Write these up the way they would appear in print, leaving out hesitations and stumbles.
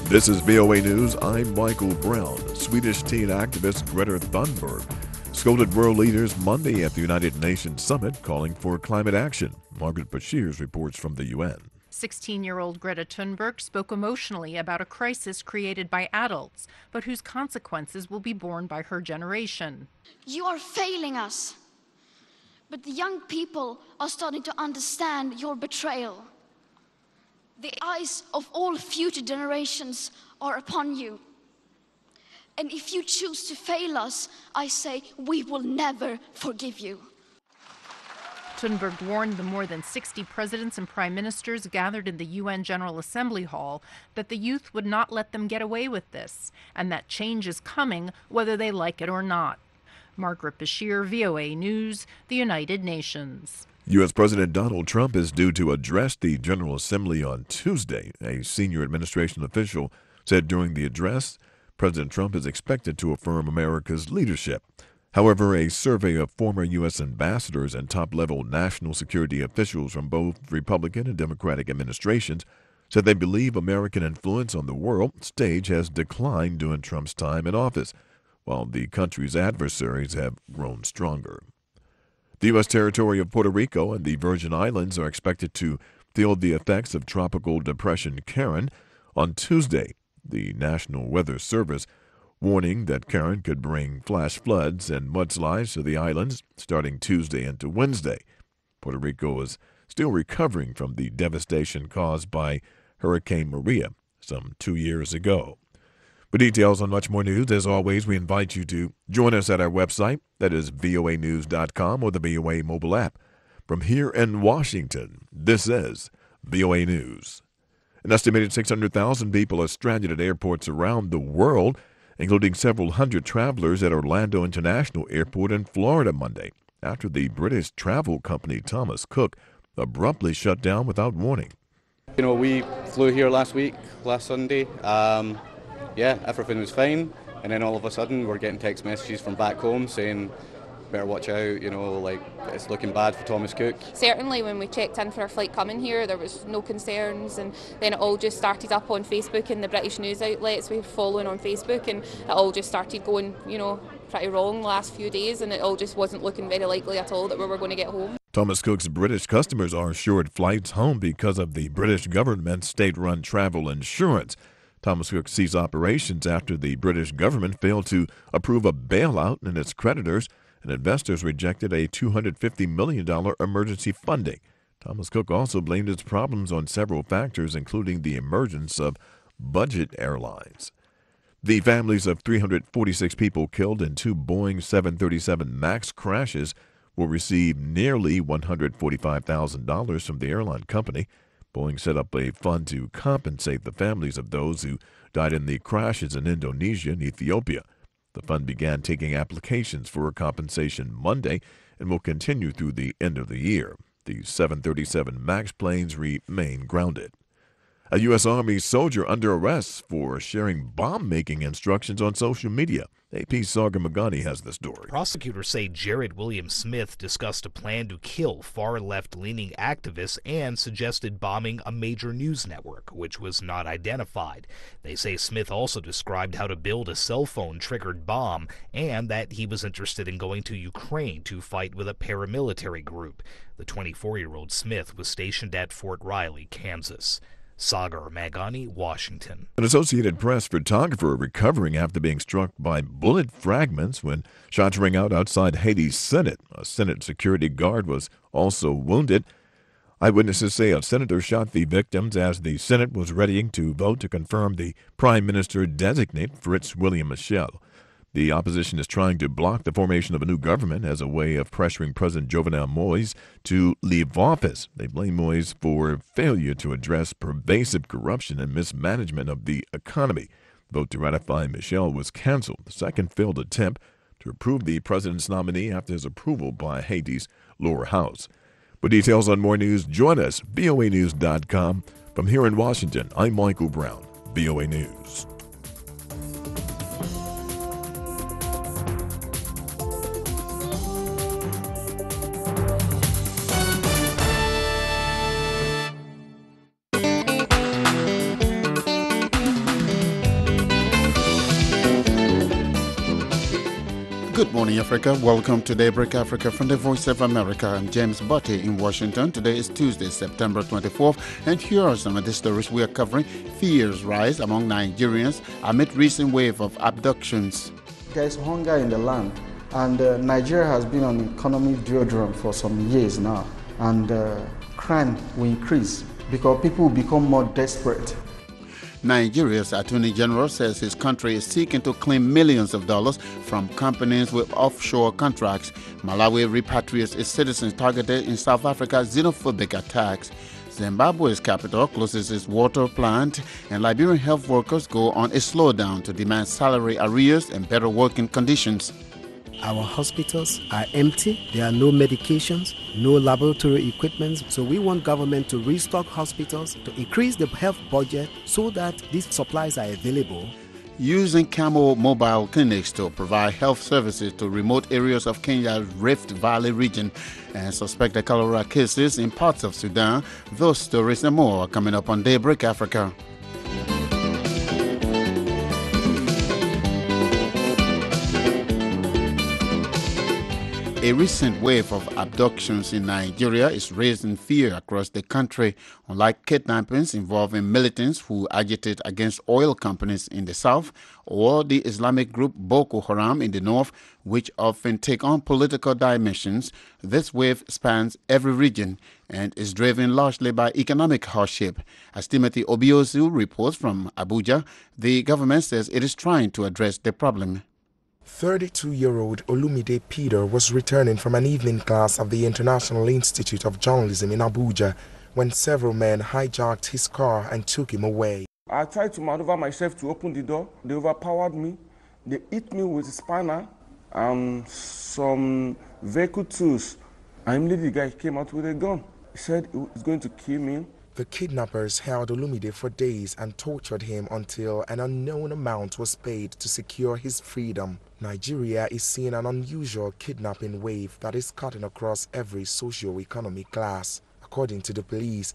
This is VOA News. I'm Michael Brown. Swedish teen activist Greta Thunberg scolded world leaders Monday at the United Nations Summit calling for climate action. Margaret Bashirs reports from the UN. 16-year-old Greta Thunberg spoke emotionally about a crisis created by adults, but whose consequences will be borne by her generation. You are failing us, but the young people are starting to understand your betrayal. The eyes of all future generations are upon you. And if you choose to fail us, I say we will never forgive you. Thunberg warned the more than 60 presidents and prime ministers gathered in the UN General Assembly Hall that the youth would not let them get away with this, and that change is coming whether they like it or not. Margaret Bashir, VOA News, the United Nations. U.S. President Donald Trump is due to address the General Assembly on Tuesday. A senior administration official said during the address, President Trump is expected to affirm America's leadership. However, a survey of former U.S. ambassadors and top-level national security officials from both Republican and Democratic administrations said they believe American influence on the world stage has declined during Trump's time in office, while the country's adversaries have grown stronger. The U.S. territory of Puerto Rico and the Virgin Islands are expected to feel the effects of Tropical Depression Karen on Tuesday. The National Weather Service warning that Karen could bring flash floods and mudslides to the islands starting Tuesday into Wednesday. Puerto Rico is still recovering from the devastation caused by Hurricane Maria some 2 years ago. For details on much more news, as always, we invite you to join us at our website, that is voanews.com, or the VOA mobile app. From here in Washington, this is VOA News. An estimated 600,000 people are stranded at airports around the world, including several hundred travelers at Orlando International Airport in Florida Monday, after the British travel company Thomas Cook abruptly shut down without warning. We flew here last Sunday. Everything was fine, and then all of a sudden we're getting text messages from back home saying, better watch out, it's looking bad for Thomas Cook. Certainly when we checked in for our flight coming here, there was no concerns, and then it all just started up on Facebook and the British news outlets we were following on Facebook, and it all just started going, pretty wrong the last few days, and it all just wasn't looking very likely at all that we were going to get home. Thomas Cook's British customers are assured flights home because of the British government's state-run travel insurance. Thomas Cook ceased operations after the British government failed to approve a bailout and its creditors and investors rejected a $250 million emergency funding. Thomas Cook also blamed its problems on several factors, including the emergence of budget airlines. The families of 346 people killed in two Boeing 737 MAX crashes will receive nearly $145,000 from the airline company. Boeing set up a fund to compensate the families of those who died in the crashes in Indonesia and Ethiopia. The fund began taking applications for compensation Monday and will continue through the end of the year. The 737 MAX planes remain grounded. A U.S. Army soldier under arrest for sharing bomb-making instructions on social media. AP's Sagar Magani has the story. Prosecutors say Jared William Smith discussed a plan to kill far-left-leaning activists and suggested bombing a major news network, which was not identified. They say Smith also described how to build a cell phone-triggered bomb and that he was interested in going to Ukraine to fight with a paramilitary group. The 24-year-old Smith was stationed at Fort Riley, Kansas. Sagar Magani, Washington. An Associated Press photographer recovering after being struck by bullet fragments when shots rang out outside Haiti's Senate. A Senate security guard was also wounded. Eyewitnesses say a senator shot the victims as the Senate was readying to vote to confirm the Prime Minister-designate Fritz William Michel. The opposition is trying to block the formation of a new government as a way of pressuring President Jovenel Moïse to leave office. They blame Moïse for failure to address pervasive corruption and mismanagement of the economy. The vote to ratify Michel was canceled, the second failed attempt to approve the president's nominee after his approval by Haiti's lower house. For details on more news, join us, voanews.com. From here in Washington, I'm Michael Brown, VOA News. Good morning, Africa. Welcome to Daybreak Africa from the Voice of America. I'm James Botte in Washington. Today is Tuesday, September 24th, and here are some of the stories we are covering. Fears rise among Nigerians amid recent wave of abductions. There's hunger in the land, and Nigeria has been on economic doldrums for some years now, and crime will increase because people will become more desperate. Nigeria's Attorney General says his country is seeking to claim millions of dollars from companies with offshore contracts. Malawi repatriates its citizens targeted in South Africa's xenophobic attacks. Zimbabwe's capital closes its water plant, and Liberian health workers go on a slowdown to demand salary arrears and better working conditions. Our hospitals are empty. There are no medications, no laboratory equipment. So we want government to restock hospitals, to increase the health budget so that these supplies are available. Using Camel mobile clinics to provide health services to remote areas of Kenya's Rift Valley region and suspected cholera cases in parts of Sudan. Those stories and more are coming up on Daybreak Africa. A recent wave of abductions in Nigeria is raising fear across the country. Unlike kidnappings involving militants who agitate against oil companies in the south, or the Islamic group Boko Haram in the north, which often take on political dimensions, this wave spans every region and is driven largely by economic hardship. As Timothy Obiozu reports from Abuja, the government says it is trying to address the problem. 32-year-old Olumide Peter was returning from an evening class at the International Institute of Journalism in Abuja when several men hijacked his car and took him away. I tried to maneuver myself to open the door. They overpowered me. They hit me with a spanner and some vehicle tools. And immediately the guy came out with a gun. He said he was going to kill me. The kidnappers held Olumide for days and tortured him until an unknown amount was paid to secure his freedom. Nigeria is seeing an unusual kidnapping wave that is cutting across every socio-economic class. According to the police,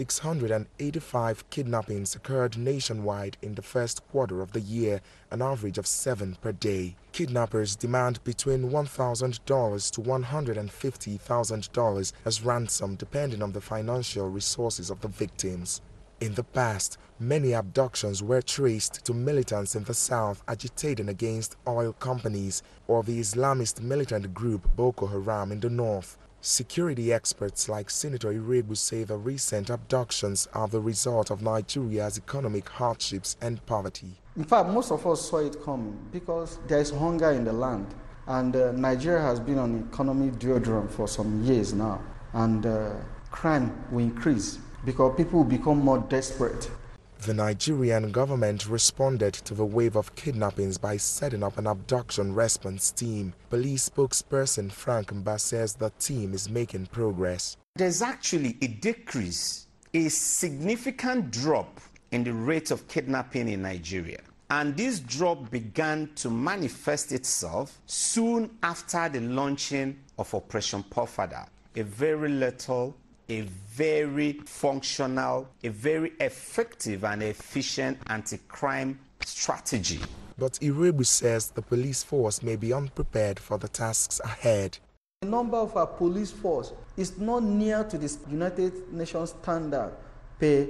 685 kidnappings occurred nationwide in the first quarter of the year, an average of 7 per day. Kidnappers demand between $1,000 to $150,000 as ransom, depending on the financial resources of the victims. In the past, many abductions were traced to militants in the south agitating against oil companies or the Islamist militant group Boko Haram in the north. Security experts like Senator Irebu say the recent abductions are the result of Nigeria's economic hardships and poverty. In fact, most of us saw it coming because there is hunger in the land, and Nigeria has been on economic doldrums for some years now, and crime will increase because people will become more desperate. The Nigerian government responded to the wave of kidnappings by setting up an abduction response team. Police spokesperson Frank Mba says the team is making progress. There's actually a decrease, a significant drop in the rate of kidnapping in Nigeria. And this drop began to manifest itself soon after the launching of Operation Pofada. A very little, a very functional, a very effective and efficient anti-crime strategy. But Irebu says the police force may be unprepared for the tasks ahead. The number of our police force is not near to the United Nations standard per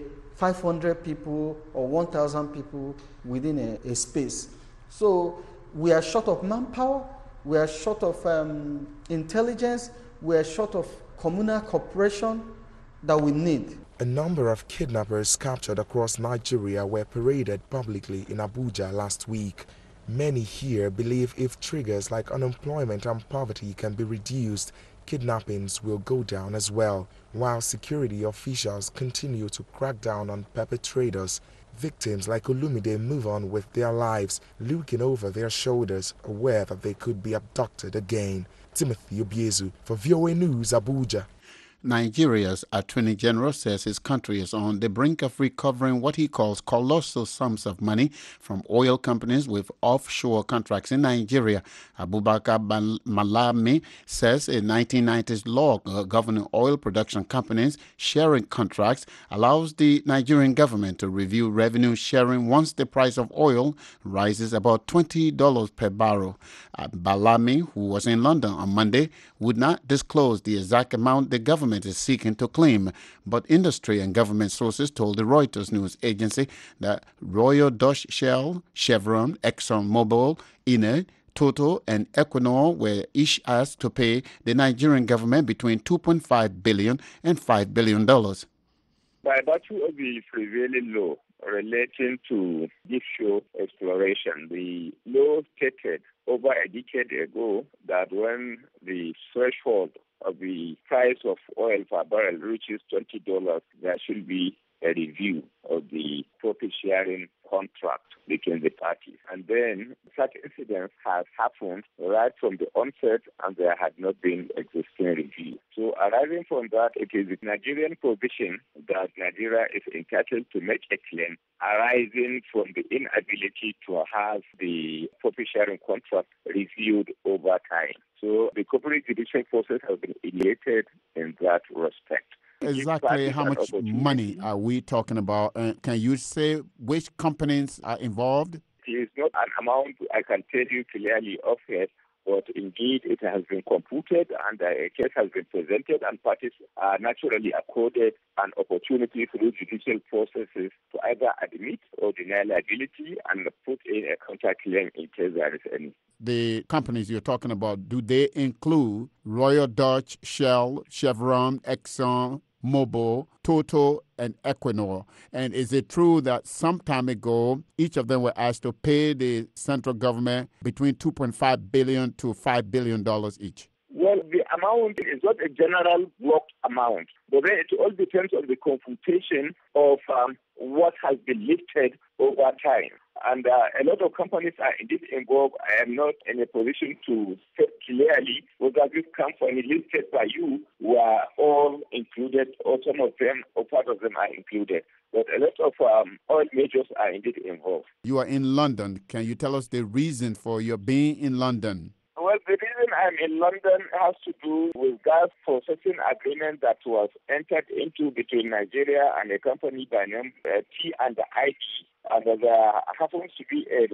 500 people or 1,000 people within a space. So we are short of manpower, we are short of intelligence, we are short of communal cooperation that we need. A number of kidnappers captured across Nigeria were paraded publicly in Abuja last week. Many here believe if triggers like unemployment and poverty can be reduced, kidnappings will go down as well. While security officials continue to crack down on perpetrators, victims like Olumide move on with their lives, looking over their shoulders, aware that they could be abducted again. Timothy Obiezu for VOA News, Abuja. Nigeria's Attorney General says his country is on the brink of recovering what he calls colossal sums of money from oil companies with offshore contracts in Nigeria. Abubakar Malami says a 1990s law governing oil production companies sharing contracts allows the Nigerian government to review revenue sharing once the price of oil rises about $20 per barrel. Balami, who was in London on Monday, would not disclose the exact amount the government is seeking to claim, but industry and government sources told the Reuters news agency that Royal Dutch Shell, Chevron, ExxonMobil, Eni, Total, and Equinor were each asked to pay the Nigerian government between $2.5 billion and $5 billion. By virtue of the prevailing law relating to deep shore exploration, the law stated over a decade ago that when the threshold of the price of oil per barrel reaches $20, there should be a review of the profit-sharing contract between the parties. And then such incidents have happened right from the onset, and there had not been existing review. So arising from that, it is the Nigerian position that Nigeria is entitled to make a claim arising from the inability to have the profit-sharing contract reviewed over time. So the corporate judicial process has been initiated in that respect. Exactly how much money are we talking about? Can you say which companies are involved? It is not an amount I can tell you clearly of it, but indeed it has been computed and a case has been presented, and parties are naturally accorded an opportunity through judicial processes to either admit or deny liability and put in a counterclaim in case there is any. The companies you're talking about, do they include Royal Dutch, Shell, Chevron, Exxon, Mobil, Total, and Equinor? And is it true that some time ago, each of them were asked to pay the central government between $2.5 billion to $5 billion each? Well, the amount is not a general blocked amount, but then it all depends on the computation of what has been lifted over time. And a lot of companies are indeed involved. I am not in a position to say clearly whether this company listed by you were all included, or some of them or part of them are included. But a lot of oil majors are indeed involved. You are in London. Can you tell us the reason for your being in London? Well, the reason I'm in London has to do with gas processing agreement that was entered into between Nigeria and a company by name T&ID. And there happens to be a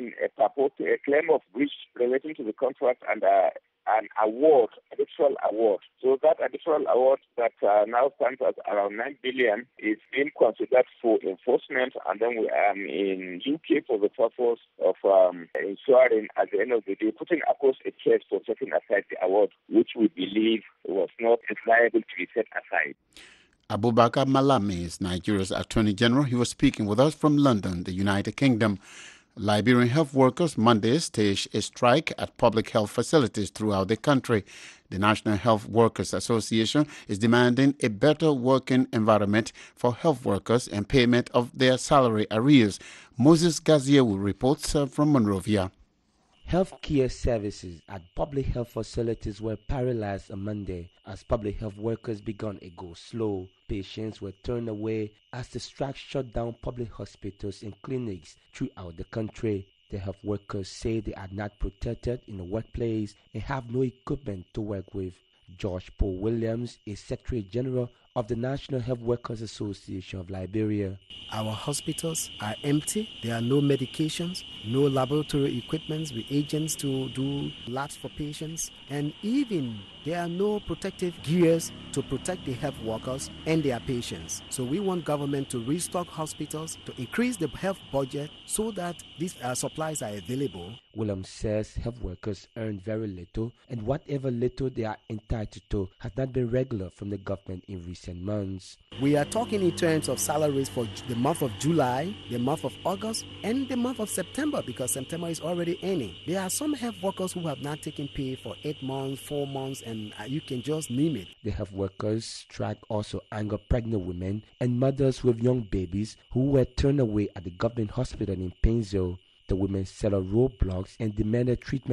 claim of breach relating to the contract and an award, additional award. So that additional award that now stands at around $9 billion is being considered for enforcement, and then we are in UK for the purpose of ensuring at the end of the day, putting across a case for setting aside the award, which we believe was not liable to be set aside. Abubakar Malami is Nigeria's Attorney General. He was speaking with us from London, the United Kingdom. Liberian health workers Monday staged a strike at public health facilities throughout the country. The National Health Workers Association is demanding a better working environment for health workers and payment of their salary arrears. Moses Gaziewu reports from Monrovia. Healthcare services at public health facilities were paralyzed on Monday as public health workers began a go slow. Patients were turned away as the strike shut down public hospitals and clinics throughout the country. The health workers say they are not protected in the workplace and have no equipment to work with. George Paul Williams is Secretary General of the National Health Workers Association of Liberia. Our hospitals are empty. There are no medications, no laboratory equipment, reagents to do labs for patients, and even there are no protective gears to protect the health workers and their patients. So we want government to restock hospitals, to increase the health budget so that these supplies are available. Williams says health workers earn very little, and whatever little they are entitled to has not been regular from the government in recent months. We are talking in terms of salaries for the month of July, the month of August, and the month of September, because September is already ending. There are some health workers who have not taken pay for 8 months, 4 months, and you can just name it. The health workers' strike also angered pregnant women and mothers with young babies who were turned away at the government hospital in Painesville. The women set up roadblocks and demanded treatment.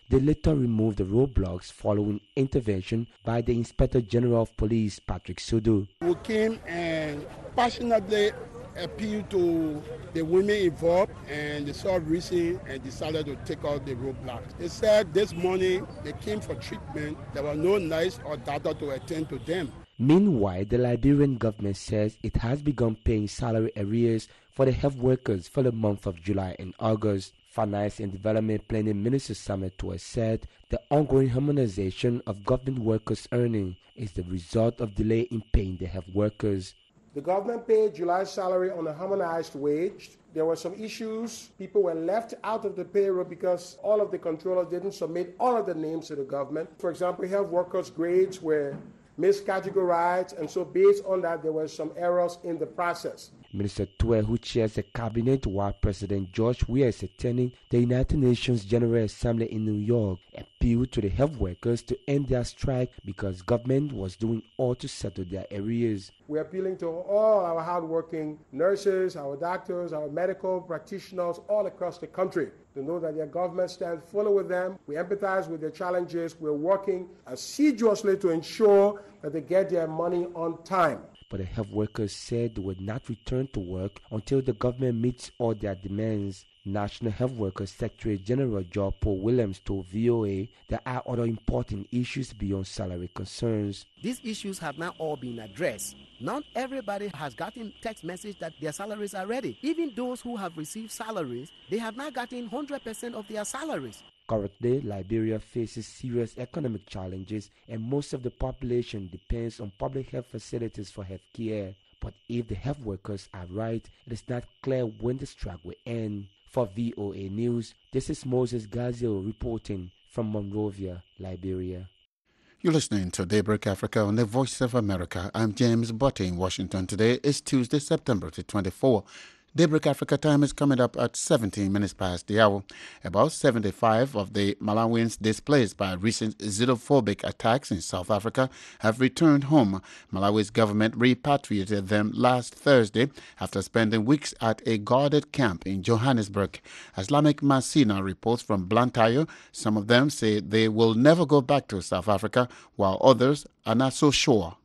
They later removed the roadblocks following intervention by the Inspector General of Police, Patrick Sudu. We came and passionately appealed to the women involved, and they saw reason and decided to take out the roadblocks. They said this morning they came for treatment. There were no nurse or doctor to attend to them. Meanwhile, the Liberian government says it has begun paying salary arrears for the health workers for the month of July and August. Finance and Development Planning Minister Samuel Tuah said the ongoing harmonization of government workers' earnings is the result of delay in paying the health workers. The government paid July's salary on a harmonized wage. There were some issues. People were left out of the payroll because all of the controllers didn't submit all of the names to the government. For example, health workers' grades were miscategorized, and so based on that, there were some errors in the process. Minister Tuah, who chairs the cabinet while President George Weah is attending the United Nations General Assembly in New York, appealed to the health workers to end their strike because government was doing all to settle their arrears. We're appealing to all our hardworking nurses, our doctors, our medical practitioners all across the country to know that their government stands fully with them. We empathize with their challenges. We're working assiduously to ensure that they get their money on time. But the health workers said they would not return to work until the government meets all their demands. National Health Workers Secretary General Joe Paul Williams told VOA there are other important issues beyond salary concerns. These issues have not all been addressed. Not everybody has gotten text message that their salaries are ready. Even those who have received salaries, they have not gotten 100% of their salaries. Currently, Liberia faces serious economic challenges and most of the population depends on public health facilities for health care. But if the health workers are right, it is not clear when the strike will end. For VOA News, this is Moses Gazio reporting from Monrovia, Liberia. You're listening to Daybreak Africa on the Voice of America. I'm James Botte in Washington. Today is Tuesday, September 24. Daybreak Africa time is coming up at 17 minutes past the hour. About 75 of the Malawians displaced by recent xenophobic attacks in South Africa have returned home. Malawi's government repatriated them last Thursday after spending weeks at a guarded camp in Johannesburg. Islamic Masina reports from Blantyre. Some of them say they will never go back to South Africa, while others are not so sure.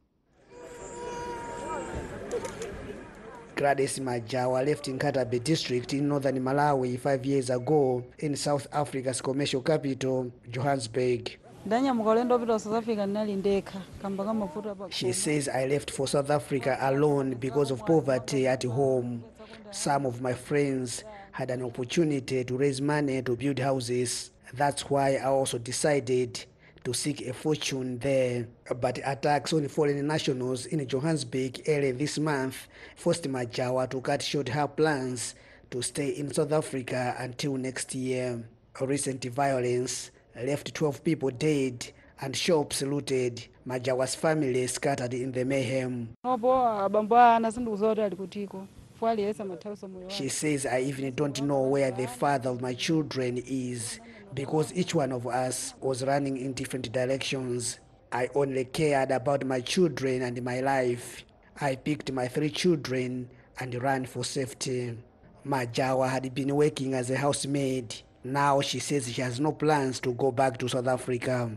Gladys Majawa left in Katabe district in northern Malawi 5 years ago in South Africa's commercial capital, Johannesburg. She says, I left for South Africa alone because of poverty at home. Some of my friends had an opportunity to raise money to build houses. That's why I also decided to seek a fortune there. But attacks on foreign nationals in Johannesburg early this month forced Majawa to cut short her plans to stay in South Africa until next year. Recent violence left 12 people dead and shops looted. Majawa's family scattered in the mayhem. She says, I even don't know where the father of my children is because each one of us was running in different directions. I only cared about my children and my life. I picked my 3 children and ran for safety. Majawa had been working as a housemaid. Now she says she has no plans to go back to South Africa.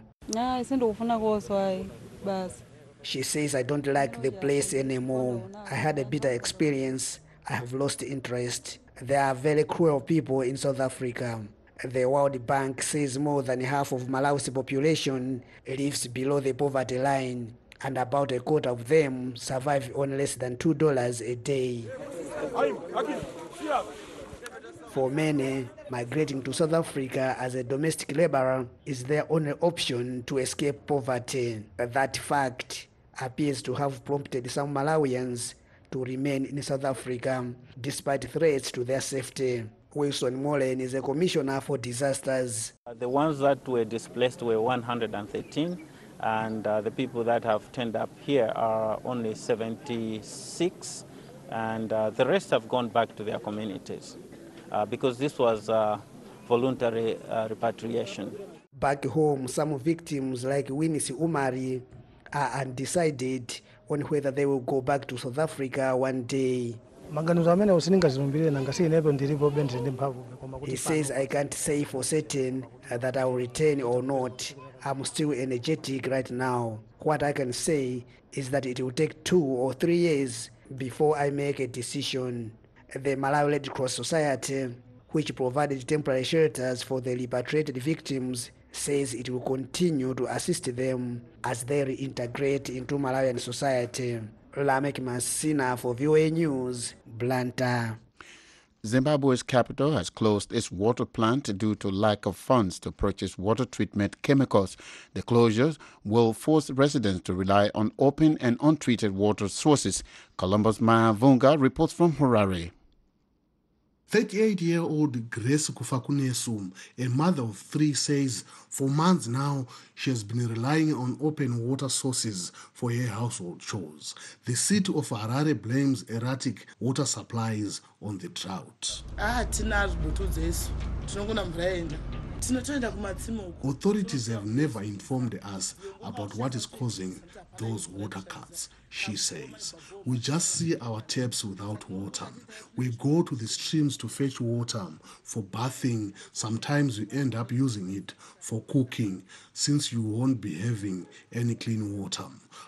She says, I don't like the place anymore. I had a bitter experience. I have lost interest. There are very cruel people in South Africa. The World Bank says more than half of Malawi's population lives below the poverty line, and about a quarter of them survive on less than $2 a day. For many, migrating to South Africa as a domestic laborer is their only option to escape poverty. That fact appears to have prompted some Malawians to remain in South Africa despite threats to their safety. Wilson Molen is a commissioner for disasters. The ones that were displaced were 113, and the people that have turned up here are only 76, and the rest have gone back to their communities because this was voluntary repatriation. Back home, some victims like Winnie Umari are undecided on whether they will go back to South Africa one day. He says, I can't say for certain that I will return or not. I'm still energetic right now. What I can say is that it will take 2 or 3 years before I make a decision. The Malawi Red Cross Society, which provided temporary shelters for the repatriated victims, says it will continue to assist them as they reintegrate into Malawian society. Lamek Masina for VOA News, Blantyre. Zimbabwe's capital has closed its water plant due to lack of funds to purchase water treatment chemicals. The closures will force residents to rely on open and untreated water sources. Columbus Mahavunga reports from Harare. 38-year-old Grace Kufakunesum, a mother of 3, says for months now she has been relying on open water sources for her household chores. The city of Harare blames erratic water supplies on the drought. Authorities have never informed us about what is causing those water cuts, she says. We just see our taps without water. We go to the streams to fetch water for bathing. Sometimes we end up using it for cooking since you won't be having any clean water.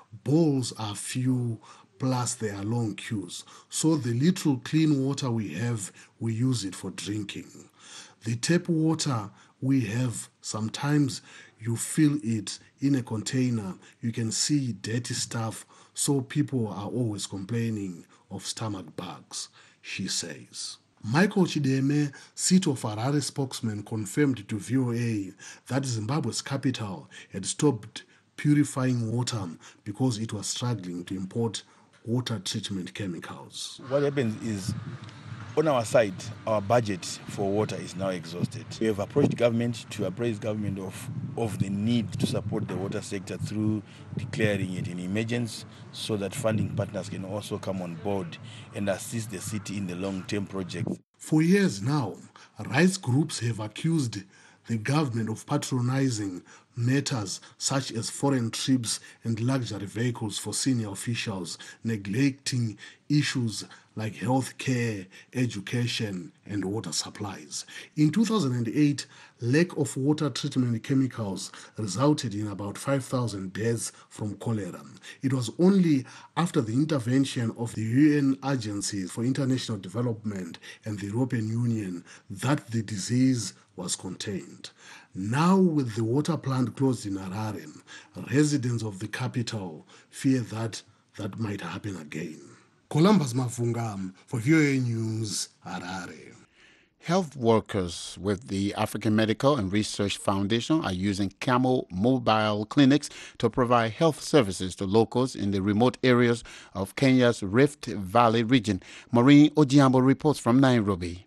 Bowls are few, plus there are long queues. So the little clean water we have, we use it for drinking. The tap water we have, sometimes you fill it in a container. You can see dirty stuff, so people are always complaining of stomach bugs, she says. Michael Chideme, City of Harare spokesman, confirmed to VOA that Zimbabwe's capital had stopped purifying water because it was struggling to import water treatment chemicals. What happens is, on our side, our budget for water is now exhausted. We have approached government to appraise government of the need to support the water sector through declaring it an emergency so that funding partners can also come on board and assist the city in the long-term projects. For years now, rights groups have accused the government of patronizing matters such as foreign trips and luxury vehicles for senior officials, neglecting issues like health care, education, and water supplies. In 2008, lack of water treatment chemicals resulted in about 5,000 deaths from cholera. It was only after the intervention of the UN agencies for international development and the European Union that the disease was contained. Now, with the water plant closed in Harare, residents of the capital fear that might happen again. Columbus Mavunga for VOA News, Harare. Health workers with the African Medical and Research Foundation are using Camel mobile clinics to provide health services to locals in the remote areas of Kenya's Rift Valley region. Maureen Ojiambo reports from Nairobi.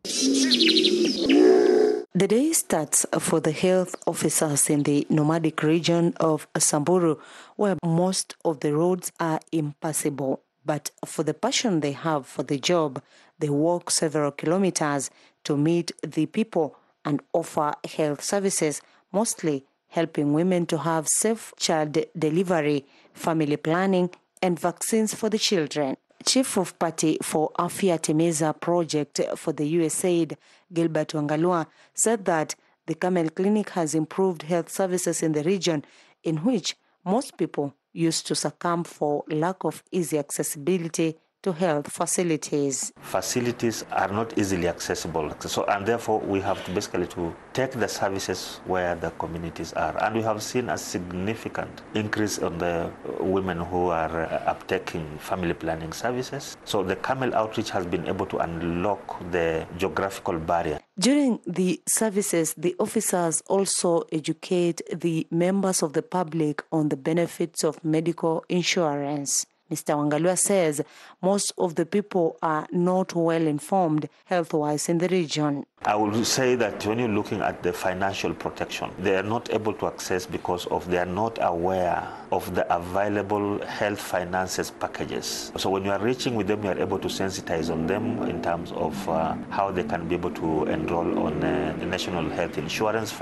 The day starts for the health officers in the nomadic region of Samburu, where most of the roads are impassable. But for the passion they have for the job, they walk several kilometers to meet the people and offer health services, mostly helping women to have safe child delivery, family planning, and vaccines for the children. Chief of Party for Afya Timiza project for the USAID, Gilbert Wangalua, said that the Camel Clinic has improved health services in the region in which most people used to succumb for lack of easy accessibility to health facilities. Facilities are not easily accessible, and therefore we have to basically to take the services where the communities are. And we have seen a significant increase on the women who are uptaking family planning services. So the Camel outreach has been able to unlock the geographical barrier. During the services, the officers also educate the members of the public on the benefits of medical insurance. Mr. Wangalua says most of the people are not well informed health-wise in the region. I will say that when you're looking at the financial protection, they are not able to access because they are not aware of the available health finances packages. So when you are reaching with them, you are able to sensitize on them in terms of how they can be able to enroll on the National Health Insurance Fund.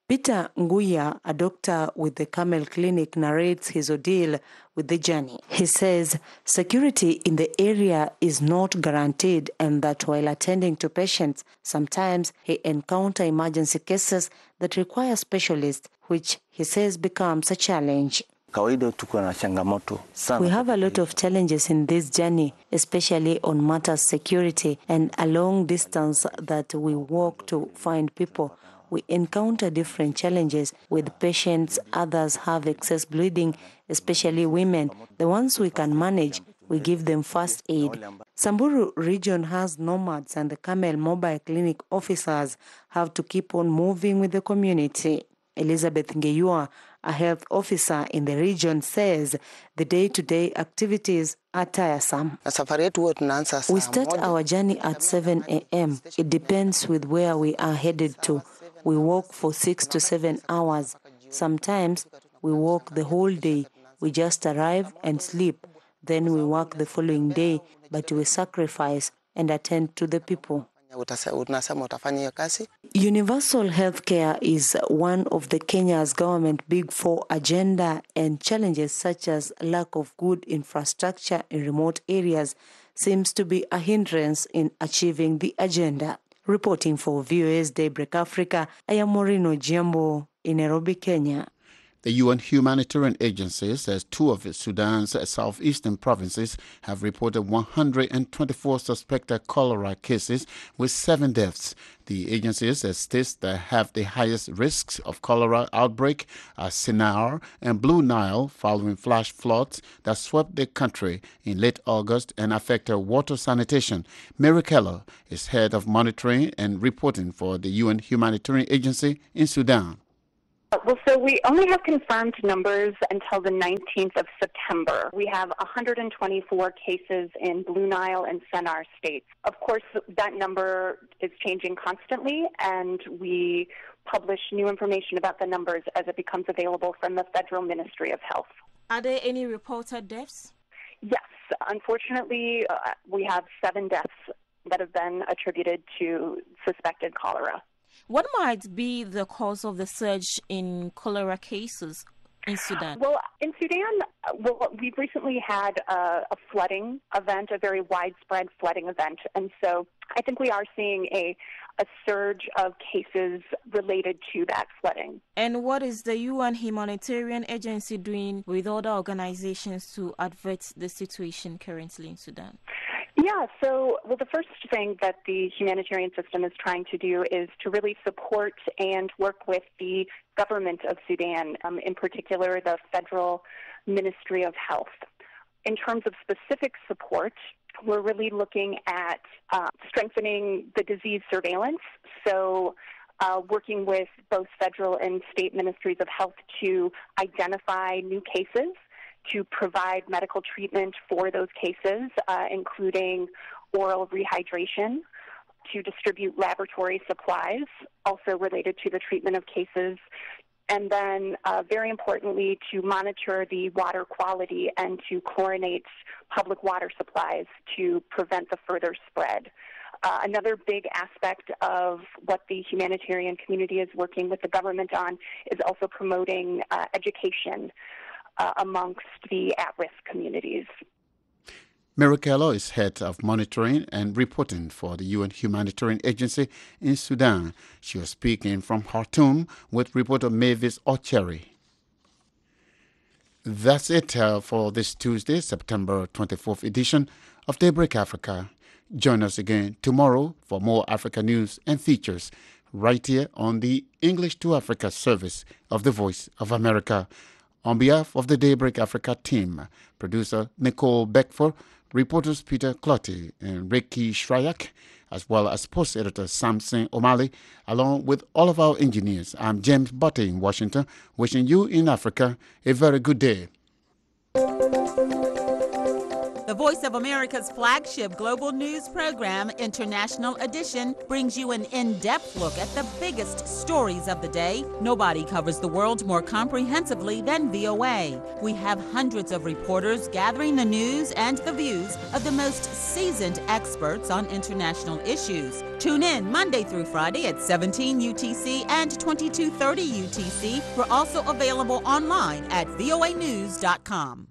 Peter Nguya, a doctor with the Camel Clinic, narrates his ordeal with the journey. He says security in the area is not guaranteed and that while attending to patients, sometimes he encounters emergency cases that require specialists, which he says becomes a challenge. We have a lot of challenges in this journey, especially on matters security and a long distance that we walk to find people. We encounter different challenges with patients. Others have excess bleeding, especially women. The ones we can manage, we give them first aid. Samburu region has nomads and the Camel Mobile Clinic officers have to keep on moving with the community. Elizabeth Ngeyua, a health officer in the region, says the day-to-day activities are tiresome. We start our journey at 7 a.m. It depends with where we are headed to. We walk for 6 to 7 hours. Sometimes we walk the whole day. We just arrive and sleep. Then we work the following day, but we sacrifice and attend to the people. Universal healthcare is one of the Kenya's government Big Four agenda, and challenges such as lack of good infrastructure in remote areas seems to be a hindrance in achieving the agenda. Reporting for VOA's Daybreak Africa, I am Morino Jiambo in Nairobi, Kenya. The UN Humanitarian Agency says 2 of Sudan's southeastern provinces have reported 124 suspected cholera cases with 7 deaths. The agency says states that have the highest risks of cholera outbreak are Sennar and Blue Nile following flash floods that swept the country in late August and affected water sanitation. Mary Keller is head of monitoring and reporting for the UN Humanitarian Agency in Sudan. Well, so we only have confirmed numbers until the 19th of September. We have 124 cases in Blue Nile and Sennar states. Of course, that number is changing constantly, and we publish new information about the numbers as it becomes available from the Federal Ministry of Health. Are there any reported deaths? Yes. Unfortunately, we have 7 deaths that have been attributed to suspected cholera. What might be the cause of the surge in cholera cases in Sudan? Well, in Sudan, we've recently had a flooding event, a very widespread flooding event. And so I think we are seeing a surge of cases related to that flooding. And what is the UN Humanitarian Agency doing with other organizations to avert the situation currently in Sudan? Yeah, so the first thing that the humanitarian system is trying to do is to really support and work with the government of Sudan, in particular the Federal Ministry of Health. In terms of specific support, we're really looking at strengthening the disease surveillance, so working with both federal and state ministries of health to identify new cases, to provide medical treatment for those cases, including oral rehydration, to distribute laboratory supplies, also related to the treatment of cases, and then, very importantly, to monitor the water quality and to chlorinate public water supplies to prevent the further spread. Another big aspect of what the humanitarian community is working with the government on is also promoting education amongst the at-risk communities. Mary Keller is head of monitoring and reporting for the UN Humanitarian Agency in Sudan. She was speaking from Khartoum with reporter Mavis Ocherry. That's it for this Tuesday, September 24th edition of Daybreak Africa. Join us again tomorrow for more Africa news and features right here on the English to Africa service of the Voice of America. On behalf of the Daybreak Africa team, producer Nicole Beckford, reporters Peter Clotty and Ricky Shryak, as well as post editor Samson O'Malley, along with all of our engineers, I'm James Butte in Washington, wishing you in Africa a very good day. The Voice of America's flagship global news program, International Edition, brings you an in-depth look at the biggest stories of the day. Nobody covers the world more comprehensively than VOA. We have hundreds of reporters gathering the news and the views of the most seasoned experts on international issues. Tune in Monday through Friday at 17 UTC and 2230 UTC. We're also available online at voanews.com.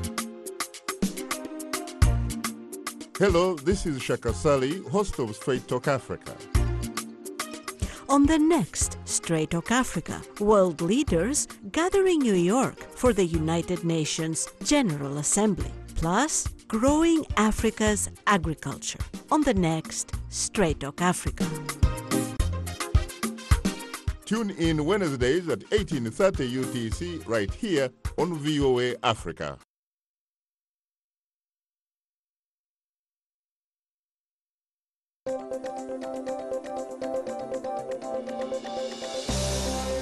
Hello, this is Shaka Sali, host of Straight Talk Africa. On the next Straight Talk Africa, world leaders gather in New York for the United Nations General Assembly, plus growing Africa's agriculture. On the next Straight Talk Africa. Tune in Wednesdays at 18:30 UTC right here on VOA Africa.